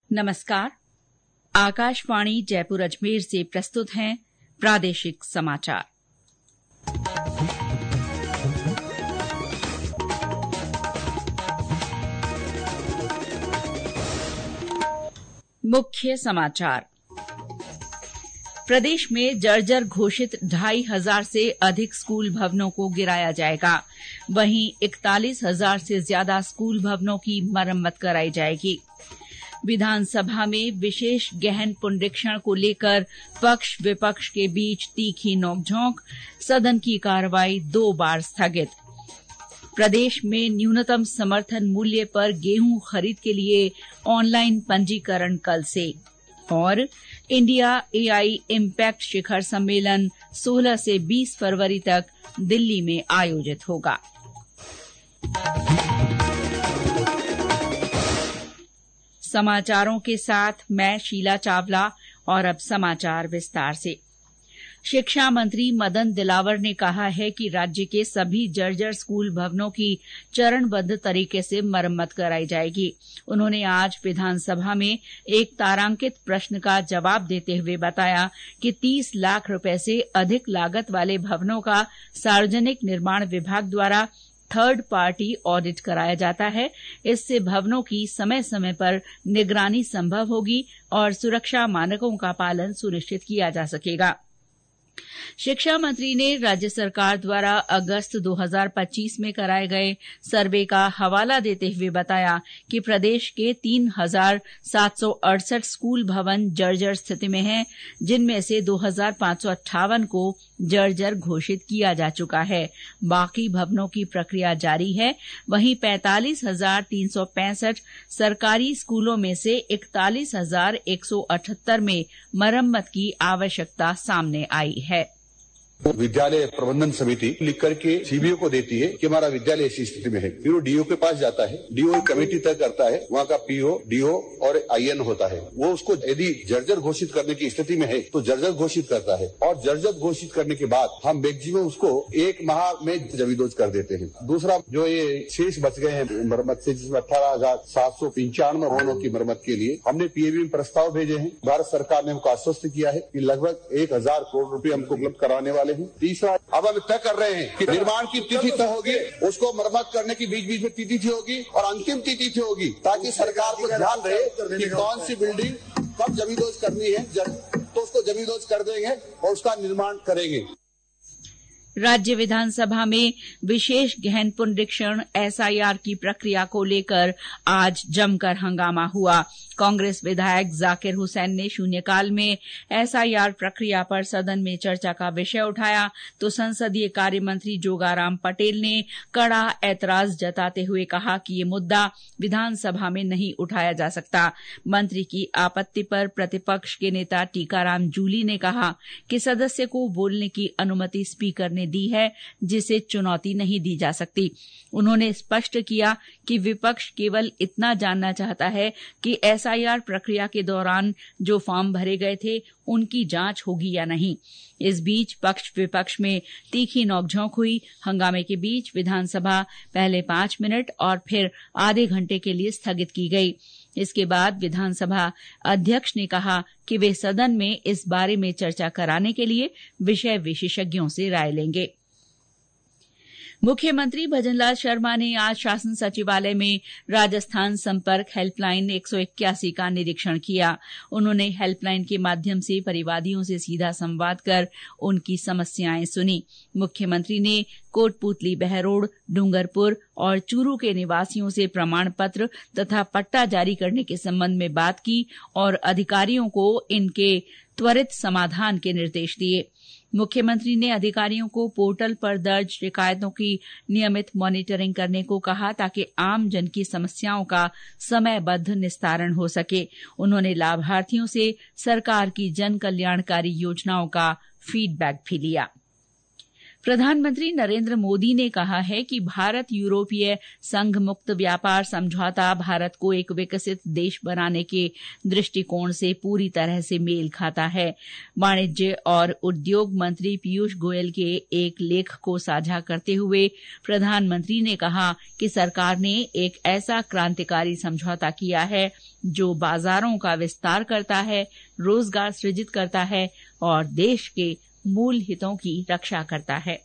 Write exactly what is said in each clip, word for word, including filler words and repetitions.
नमस्कार। आकाशवाणी जयपुर अजमेर से प्रस्तुत हैं प्रादेशिक समाचार। मुख्य समाचार। प्रदेश में जर्जर घोषित ढाई हजार से अधिक स्कूल भवनों को गिराया जाएगा। वहीं इकतालीस हजार से ज्यादा स्कूल भवनों की मरम्मत कराई जाएगी। विधानसभा में विशेष गहन पुनरीक्षण को लेकर पक्ष विपक्ष के बीच तीखी नोकझोंक, सदन की कार्रवाई दो बार स्थगित। प्रदेश में न्यूनतम समर्थन मूल्य पर गेहूं खरीद के लिए ऑनलाइन पंजीकरण कल से। और इंडिया एआई इम्पैक्ट शिखर सम्मेलन सोलह से बीस फरवरी तक दिल्ली में आयोजित होगा। समाचारों के साथ मैं शीला चावला और अब समाचार विस्तार से। शिक्षा मंत्री मदन दिलावर ने कहा है कि राज्य के सभी जर्जर स्कूल भवनों की चरणबद्ध तरीके से मरम्मत कराई जाएगी। उन्होंने आज विधानसभा में एक तारांकित प्रश्न का जवाब देते हुए बताया कि तीस लाख रुपए से अधिक लागत वाले भवनों का सार्वजनिक निर्माण विभाग द्वारा थर्ड पार्टी ऑडिट कराया जाता है। इससे भवनों की समय समय पर निगरानी संभव होगी और सुरक्षा मानकों का पालन सुनिश्चित किया जा सकेगा। शिक्षा मंत्री ने राज्य सरकार द्वारा अगस्त दो हजार पच्चीस में कराए गए सर्वे का हवाला देते हुए बताया कि प्रदेश के तीन हजार सात सौ अड़सठ स्कूल भवन जर्जर स्थिति में हैं, जिनमें से दो हजार पांच सौ अट्ठावन को जर्जर घोषित किया जा चुका है। बाकी भवनों की प्रक्रिया जारी है। वहीं पैंतालीस हजार तीन सौ पैंसठ सरकारी स्कूलों में से इकतालीस हजार एक सौ अठहत्तर में मरम्मत की आवश्यकता सामने आई है। विद्यालय प्रबंधन समिति लिख करके सीबीओ को देती है कि हमारा विद्यालय ऐसी स्थिति में है। फिर वो डीओ के पास जाता है, डीओ कमेटी तय करता है, वहाँ का पीओ, डीओ और आईएन होता है। वो उसको यदि जर्जर घोषित करने की स्थिति में है तो जर्जर घोषित करता है और जर्जर घोषित करने के बाद हम मैक्सिमम उसको एक माह में जमींदोज कर देते हैं। दूसरा, जो ये शेष बच गए हैं मरम्मत से, जिसमें अठारह हजार सात सौ पंचानवे भवनों की मरम्मत के लिए हमने पीएबी में प्रस्ताव भेजे हैं। भारत सरकार ने हमको आश्वस्त किया है कि लगभग एक हजार करोड़ रुपए हमको उपलब्ध कराने वाले हैं। तीसरा, अब हम तय कर रहे हैं कि निर्माण की तिथि तय होगी, उसको मरम्मत करने की बीच बीच में तिथि होगी और अंतिम तिथि होगी, ताकि सरकार को ध्यान रहे कि कौन सी बिल्डिंग कब जमींदोज करनी है, तो उसको जमींदोज कर देंगे और उसका निर्माण करेंगे। राज्य विधानसभा में विशेष गहन पुनरीक्षण एसआईआर की प्रक्रिया को लेकर आज जमकर हंगामा हुआ। कांग्रेस विधायक जाकिर हुसैन ने शून्यकाल में एसआईआर प्रक्रिया पर सदन में चर्चा का विषय उठाया तो संसदीय कार्य मंत्री जोगाराम पटेल ने कड़ा ऐतराज जताते हुए कहा कि ये मुद्दा विधानसभा में नहीं उठाया जा सकता। मंत्री की आपत्ति पर प्रतिपक्ष के नेता टीकाराम जूली ने कहा कि सदस्य को बोलने की अनुमति स्पीकर ने दी है, जिसे चुनौती नहीं दी जा सकती। उन्होंने स्पष्ट किया कि विपक्ष केवल इतना जानना चाहता है कि एसआईआर प्रक्रिया के दौरान जो फॉर्म भरे गए थे उनकी जांच होगी या नहीं। इस बीच पक्ष विपक्ष में तीखी नोकझोंक हुई। हंगामे के बीच विधानसभा पहले पांच मिनट और फिर आधे घंटे के लिए स्थगित की गई। इसके बाद विधानसभा अध्यक्ष ने कहा कि वे सदन में इस बारे में चर्चा कराने के लिए विषय विशेषज्ञों से राय लेंगे। मुख्यमंत्री भजनलाल शर्मा ने आज शासन सचिवालय में राजस्थान संपर्क हेल्पलाइन एक सौ इक्यासी का निरीक्षण किया। उन्होंने हेल्पलाइन के माध्यम से परिवादियों से सीधा संवाद कर उनकी समस्याएं सुनी। मुख्यमंत्री ने कोटपूतली, बहरोड, डूंगरपुर और चूरू के निवासियों से प्रमाण पत्र तथा पट्टा जारी करने के संबंध में बात की और अधिकारियों को इनके त्वरित समाधान के निर्देश दिए। मुख्यमंत्री ने अधिकारियों को पोर्टल पर दर्ज शिकायतों की नियमित मॉनिटरिंग करने को कहा ताकि आम जन की समस्याओं का समयबद्ध निस्तारण हो सके। उन्होंने लाभार्थियों से सरकार की जन कल्याणकारी योजनाओं का फीडबैक भी लिया। प्रधानमंत्री नरेंद्र मोदी ने कहा है कि भारत यूरोपीय संघ मुक्त व्यापार समझौता भारत को एक विकसित देश बनाने के दृष्टिकोण से पूरी तरह से मेल खाता है। वाणिज्य और उद्योग मंत्री पीयूष गोयल के एक लेख को साझा करते हुए प्रधानमंत्री ने कहा कि सरकार ने एक ऐसा क्रांतिकारी समझौता किया है जो बाजारों का विस्तार करता है, रोजगार सृजित करता है और देश के मूल हितों की रक्षा करता है।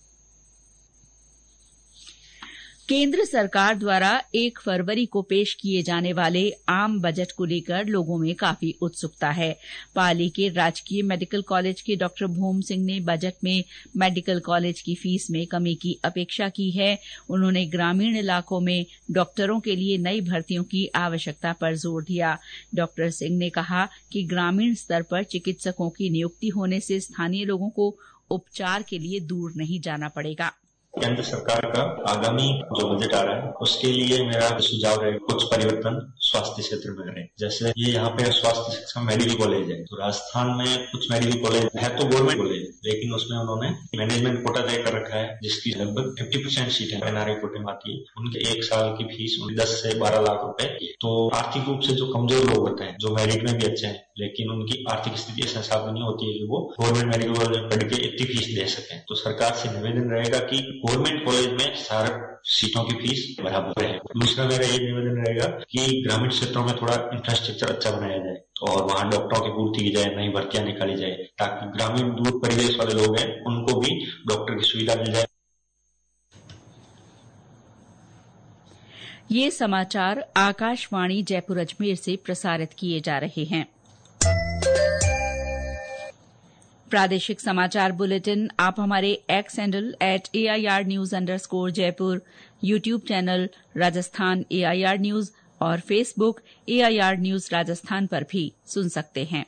केंद्र सरकार द्वारा एक फरवरी को पेश किए जाने वाले आम बजट को लेकर लोगों में काफी उत्सुकता है। पाली के राजकीय मेडिकल कॉलेज के डॉक्टर भूम सिंह ने बजट में मेडिकल कॉलेज की फीस में कमी की अपेक्षा की है। उन्होंने ग्रामीण इलाकों में डॉक्टरों के लिए नई भर्तियों की आवश्यकता पर जोर दिया। डॉक्टर सिंह ने कहा कि ग्रामीण स्तर पर चिकित्सकों की नियुक्ति होने से स्थानीय लोगों को उपचार के लिए दूर नहीं जाना पड़ेगा। केंद्र सरकार का आगामी जो बजट आ रहा है उसके लिए मेरा सुझाव है कुछ परिवर्तन स्वास्थ्य क्षेत्र में करें। जैसे ये यहाँ पे स्वास्थ्य शिक्षा मेडिकल कॉलेज है, तो राजस्थान में कुछ मेडिकल कॉलेज है तो गवर्नमेंट कॉलेज, लेकिन उसमें उन्होंने मैनेजमेंट कोटा तय कर रखा है जिसकी लगभग फिफ्टी परसेंट सीट है एनआरआई कोटे में आती है। उनके एक साल की फीस दस से बारह लाख रुपए की। तो आर्थिक रूप से जो कमजोर लोग होते हैं, जो मेरिट में भी अच्छे हैं लेकिन उनकी आर्थिक स्थिति ऐसा साधन नहीं होती है कि वो गवर्नमेंट मेडिकल कॉलेज में पढ़ के इतनी फीस दे सकें, तो सरकार से निवेदन रहेगा कि गवर्नमेंट कॉलेज में सारे सीटों की फीस बराबर है। दूसरा मेरा ये निवेदन रहेगा कि ग्रामीण क्षेत्रों में थोड़ा इंफ्रास्ट्रक्चर अच्छा बनाया जाए और वहां डॉक्टरों की पूर्ति की जाए, नई भर्तियां निकाली जाए ताकि ग्रामीण दूर परिवेश वाले लोग हैं उनको भी डॉक्टर की सुविधा मिल जाए। ये समाचार आकाशवाणी जयपुर अजमेर से प्रसारित किए जा रहे हैं। प्रादेशिक समाचार बुलेटिन आप हमारे X handle at AIR news underscore Jaipur, YouTube channel Rajasthan AIR news और फेसबुक एआईआर न्यूज राजस्थान पर भी सुन सकते हैं।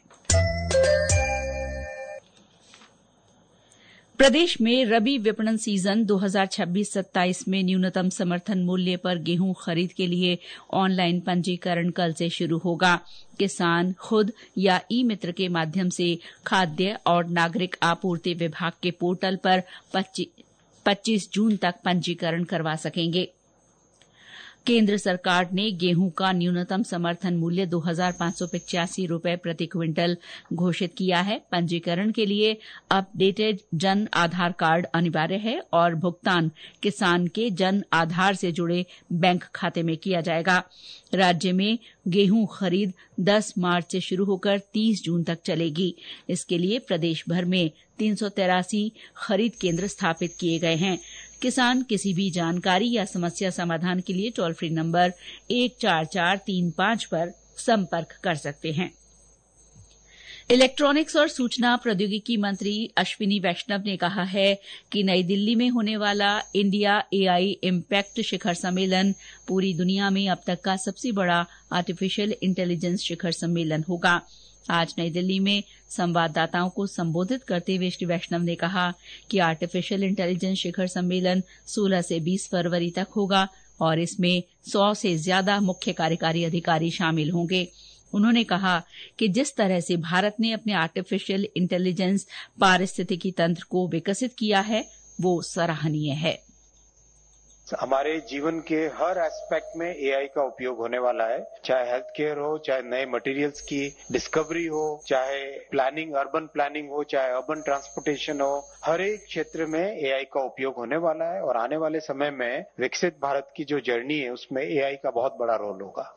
प्रदेश में रबी विपणन सीजन दो हज़ार छब्बीस सत्ताईस में न्यूनतम समर्थन मूल्य पर गेहूं खरीद के लिए ऑनलाइन पंजीकरण कल से शुरू होगा। किसान खुद या ई मित्र के माध्यम से खाद्य और नागरिक आपूर्ति विभाग के पोर्टल पर पच्चीस जून तक पंजीकरण करवा सकेंगे। केंद्र सरकार ने गेहूं का न्यूनतम समर्थन मूल्य दो हजार पांच सौ पिचासी रूपये प्रति क्विंटल घोषित किया है। पंजीकरण के लिए अपडेटेड जन आधार कार्ड अनिवार्य है और भुगतान किसान के जन आधार से जुड़े बैंक खाते में किया जाएगा। राज्य में गेहूं खरीद दस मार्च से शुरू होकर तीस जून तक चलेगी। इसके लिए प्रदेश भर में तीन सौ तिरासी खरीद केंद्र स्थापित किए गए हैं। किसान किसी भी जानकारी या समस्या समाधान के लिए टोल फ्री नंबर एक चार चार तीन पांच पर संपर्क कर सकते हैं। इलेक्ट्रॉनिक्स और सूचना प्रौद्योगिकी मंत्री अश्विनी वैष्णव ने कहा है कि नई दिल्ली में होने वाला इंडिया एआई इम्पैक्ट शिखर सम्मेलन पूरी दुनिया में अब तक का सबसे बड़ा आर्टिफिशियल इंटेलिजेंस शिखर सम्मेलन होगा। आज नई दिल्ली में संवाददाताओं को संबोधित करते हुए श्री वैष्णव ने कहा कि आर्टिफिशियल इंटेलिजेंस शिखर सम्मेलन सोलह से बीस फरवरी तक होगा और इसमें सौ से ज्यादा मुख्य कार्यकारी अधिकारी शामिल होंगे। उन्होंने कहा कि जिस तरह से भारत ने अपने आर्टिफिशियल इंटेलिजेंस पारिस्थितिकी तंत्र को विकसित किया है वो सराहनीय है। हमारे जीवन के हर एस्पेक्ट में एआई का उपयोग होने वाला है, चाहे हेल्थ केयर हो, चाहे नए मटेरियल्स की डिस्कवरी हो, चाहे प्लानिंग, अर्बन प्लानिंग हो, चाहे अर्बन ट्रांसपोर्टेशन हो, हर एक क्षेत्र में एआई का उपयोग होने वाला है और आने वाले समय में विकसित भारत की जो जर्नी है उसमें एआई का बहुत बड़ा रोल होगा।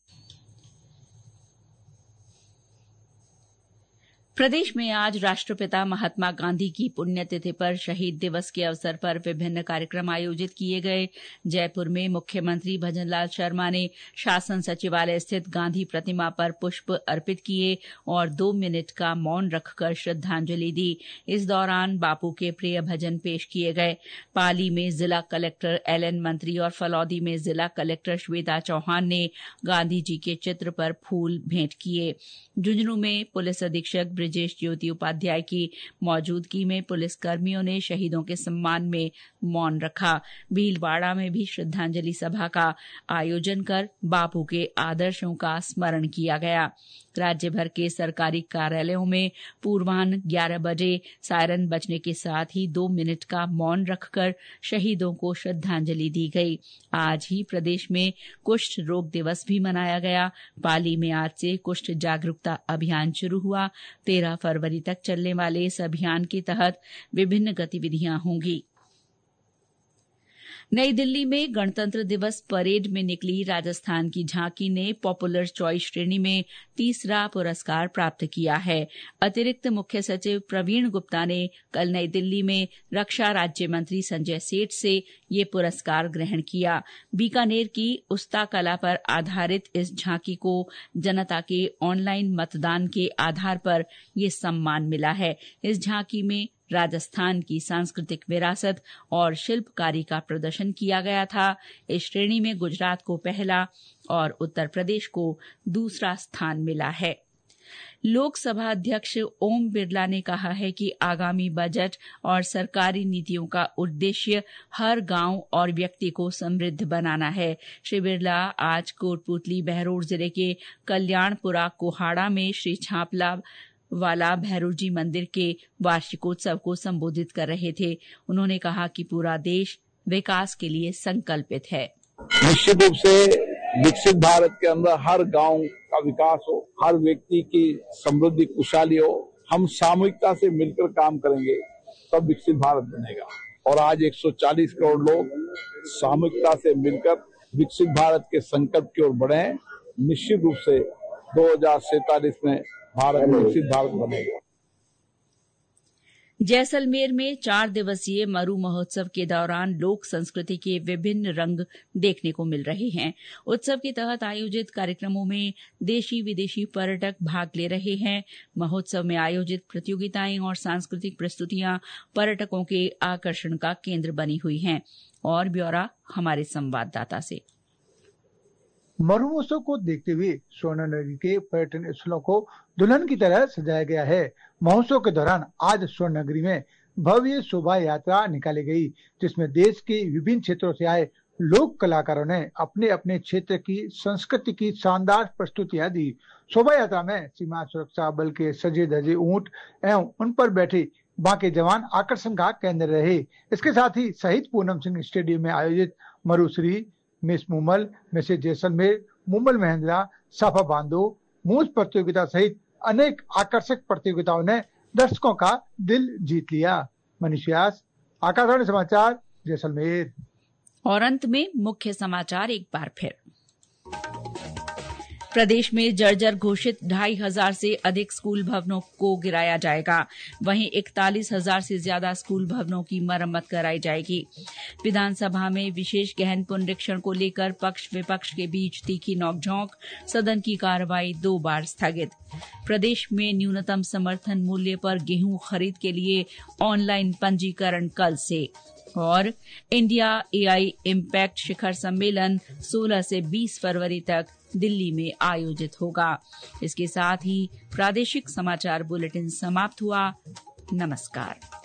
प्रदेश में आज राष्ट्रपिता महात्मा गांधी की पुण्यतिथि पर शहीद दिवस के अवसर पर विभिन्न कार्यक्रम आयोजित किए गए। जयपुर में मुख्यमंत्री भजनलाल शर्मा ने शासन सचिवालय स्थित गांधी प्रतिमा पर पुष्प अर्पित किए और दो मिनट का मौन रखकर श्रद्धांजलि दी। इस दौरान बापू के प्रिय भजन पेश किए गए। पाली में जिला कलेक्टर एलएन मंत्री और फलौदी में जिला कलेक्टर श्वेता चौहान ने गांधी जी के चित्र पर फूल भेंट किए। झुंझुनू में पुलिस अधीक्षक ब्रिजेश ज्योति उपाध्याय की मौजूदगी में पुलिसकर्मियों ने शहीदों के सम्मान में मौन रखा। भीलवाड़ा में भी श्रद्धांजलि सभा का आयोजन कर बापू के आदर्शों का स्मरण किया गया। राज्य भर के सरकारी कार्यालयों में पूर्वाह्न ग्यारह बजे सायरन बजने के साथ ही दो मिनट का मौन रखकर शहीदों को श्रद्धांजलि दी गई। आज ही प्रदेश में कुष्ठ रोग दिवस भी मनाया गया। पाली में आज से कुष्ठ जागरूकता अभियान शुरू हुआ। तेरह फरवरी तक चलने वाले इस अभियान के तहत विभिन्न गतिविधियां होंगी। नई दिल्ली में गणतंत्र दिवस परेड में निकली राजस्थान की झांकी ने पॉपुलर चॉइस श्रेणी में तीसरा पुरस्कार प्राप्त किया है। अतिरिक्त मुख्य सचिव प्रवीण गुप्ता ने कल नई दिल्ली में रक्षा राज्य मंत्री संजय सेठ से ये पुरस्कार ग्रहण किया। बीकानेर की उस्ता कला पर आधारित इस झांकी को जनता के ऑनलाइन मतदान के आधार पर ये सम्मान मिला है। इस झांकी में राजस्थान की सांस्कृतिक विरासत और शिल्पकारी का प्रदर्शन किया गया था। इस श्रेणी में गुजरात को पहला और उत्तर प्रदेश को दूसरा स्थान मिला है। लोकसभा अध्यक्ष ओम बिरला ने कहा है कि आगामी बजट और सरकारी नीतियों का उद्देश्य हर गांव और व्यक्ति को समृद्ध बनाना है। श्री बिरला आज कोटपुतली बहरोड जिले के कल्याणपुरा कोहाड़ा में श्री छापला वाला भैरव जी मंदिर के वार्षिकोत्सव को संबोधित कर रहे थे। उन्होंने कहा कि पूरा देश विकास के लिए संकल्पित है। निश्चित रूप से विकसित भारत के अंदर हर गांव का विकास हो, हर व्यक्ति की समृद्धि खुशहाली हो। हम सामूहिकता से मिलकर काम करेंगे तब विकसित भारत बनेगा। और आज एक सौ चालीस करोड़ लोग सामूहिकता से मिलकर विकसित भारत के संकल्प की ओर बढ़े हैं। निश्चित रूप से दो हजार सैतालीस में भारत विकसित भारत बनेगा। जैसलमेर में चार दिवसीय मरु महोत्सव के दौरान लोक संस्कृति के विभिन्न रंग देखने को मिल रहे हैं। उत्सव के तहत आयोजित कार्यक्रमों में देशी विदेशी पर्यटक भाग ले रहे हैं। महोत्सव में आयोजित प्रतियोगिताएं और सांस्कृतिक प्रस्तुतियां पर्यटकों के आकर्षण का केंद्र बनी हुई हैं। और ब्यौरा हमारे संवाददाता से। मरु महोत्सव को देखते हुए स्वर्ण नगरी के पर्यटन स्थलों को दुल्हन की तरह सजाया गया है। महोत्सव के दौरान आज स्वर्ण नगरी में भव्य शोभा यात्रा निकाली गई, जिसमें देश के विभिन्न क्षेत्रों से आए लोक कलाकारों ने अपने अपने क्षेत्र की संस्कृति की शानदार प्रस्तुतियां दी। शोभा यात्रा में सीमा सुरक्षा बल के सजे धजे ऊंट एवं उन पर बैठे बाकी जवान आकर्षण का केंद्र रहे। इसके साथ ही शहीद पूनम सिंह स्टेडियम में आयोजित मरुश्री, मिस मुमल, मिसेज जैसलमेर, मुमल महेंद्रा, साफा बांधो, मूस प्रतियोगिता सहित अनेक आकर्षक प्रतियोगिताओं ने दर्शकों का दिल जीत लिया। मनीष व्यास, आकाशवाणी समाचार, जैसलमेर। और अंत में मुख्य समाचार एक बार फिर। प्रदेश में जर्जर घोषित ढाई हजार से अधिक स्कूल भवनों को गिराया जाएगा। वहीं इकतालीस हजार से ज्यादा स्कूल भवनों की मरम्मत कराई जाएगी। विधानसभा में विशेष गहन पुनरीक्षण को लेकर पक्ष विपक्ष के बीच तीखी नोकझोंक, सदन की कार्रवाई दो बार स्थगित। प्रदेश में न्यूनतम समर्थन मूल्य पर गेहूं खरीद के लिए ऑनलाइन पंजीकरण कल से। और इंडिया एआई इम्पैक्ट शिखर सम्मेलन सोलह से बीस फरवरी तक दिल्ली में आयोजित होगा। इसके साथ ही प्रादेशिक समाचार बुलेटिन समाप्त हुआ। नमस्कार।